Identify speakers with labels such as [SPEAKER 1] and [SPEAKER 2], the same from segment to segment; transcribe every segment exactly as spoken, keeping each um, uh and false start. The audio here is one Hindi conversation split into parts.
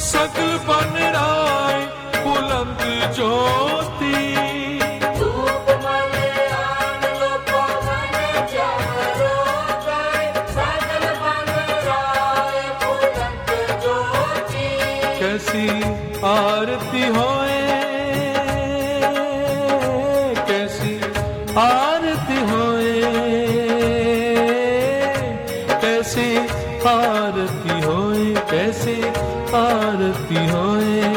[SPEAKER 1] सकल बन राय बुलंद ज्योति कैसी आरती होए कैसी आरती होए कैसी आरती होए कैसी आरती होए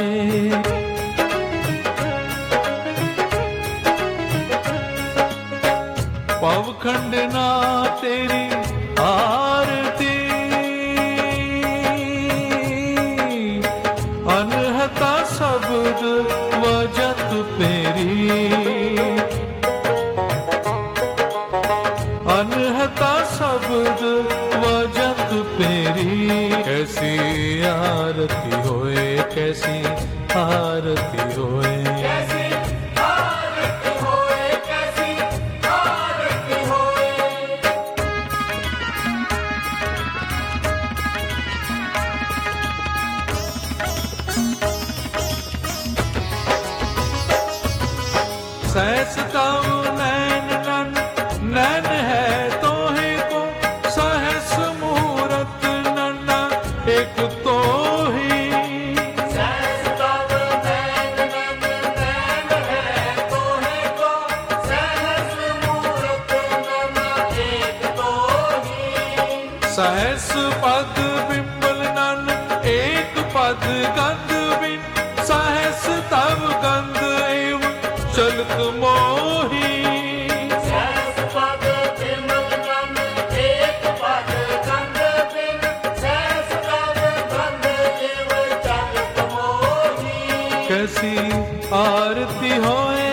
[SPEAKER 1] पवखंड ना तेरी आरती अनहता शब्द वजत पेरी अनहता शब्द वजत पेरी कैसी आरती होए कैसी आरती होए कैसी आरती होए कैसी आरती होए सहस तव नैन नन नैन है तोहे को सहस मूरत नन्ना एक तो ही सहस तव नैन नन नैन है तोहे को सहस मूरत नन्ना एक तो ही सहस पद बिंबल नन एक पद गंध बिन सहस तव गंध एवं चलत मोही सहस पद बिमल नन एक पद गंध बिन सहस तव गंध एव चलत मोही कैसी आरती होए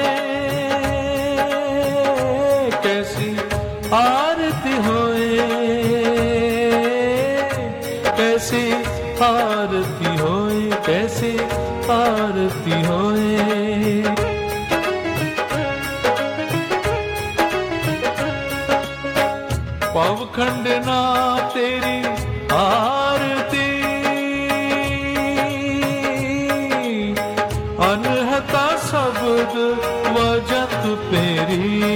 [SPEAKER 1] कैसी आरती होए कैसी आरती होए कैसी आरती होए पवखंड ना तेरी आरती अनहता शब्द वजत पेरी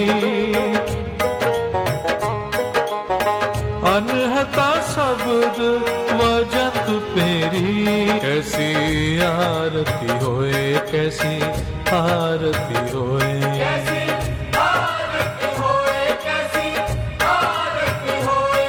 [SPEAKER 1] अनहता शब्द वजत पेरी कैसी आरती होए कैसी आरती होए कैसी आरती होए कैसी आरती होए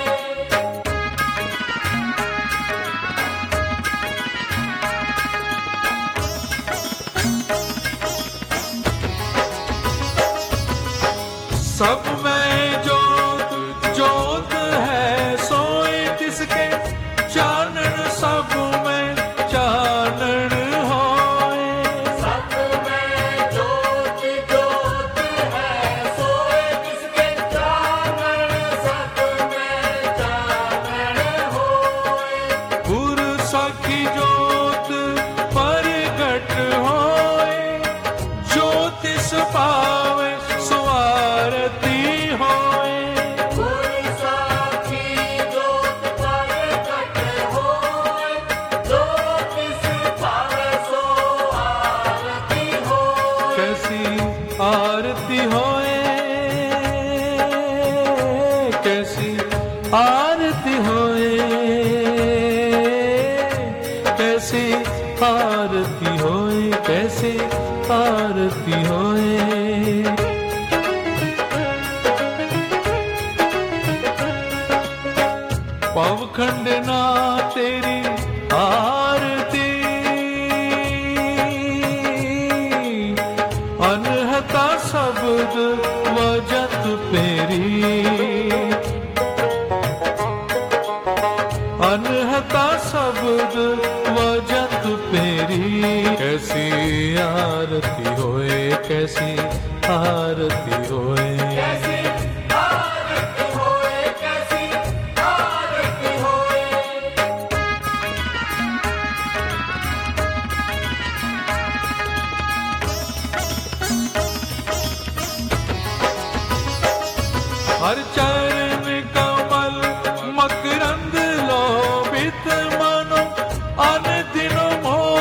[SPEAKER 1] सब में जोत जोत है सोए तिसके चानन सब में चानन होए सब में जोत जोत है सोए तिसके चानन सब में चानन होए गुर सखी जोत परगट होए ज्योतिष पावे सुआरती होए गुर साखी जोत परगट होए ज्योतिष पावे सुआरती होए कैसी आरती होए कैसी आरती होए कैसी आरती होए कैसी आरती होए पवखंड ना तेरी आरती अनहता शब्द वजत पेरी अनहता शब्द वजत पेरी कैसी आरती होए कैसी आरती होए कैसी आरती होए कैसी आरती होए हर चरण कमल मकरंद लोभित मनो अन दिन मोह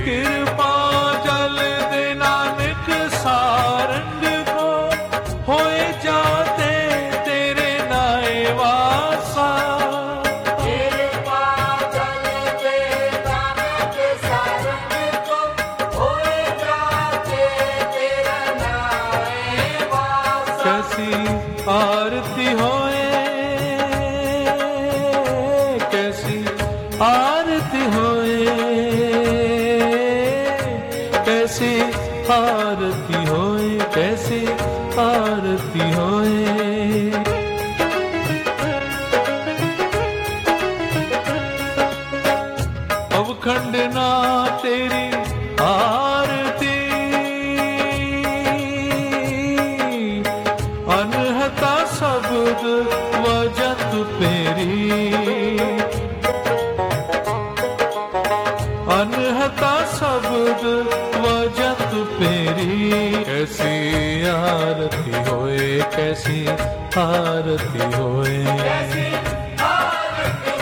[SPEAKER 1] कृपा जल दे नानक सारंग को, होए जाते तेरे नाए वासा।
[SPEAKER 2] कृपा जल दे नानक सारंग को, होए जाते तेरा नाए वासा।
[SPEAKER 1] कैसी आरती होए, कैसी आरती होए, कैसी आरती होए, कैसी आरती होए। अवखंड ना तेरी आरती, अनहता शब्द वजत पेरी, अनहता शब्द वजत पेरी। कैसी आरती होए, कैसी आरती होए,
[SPEAKER 2] कैसी आरती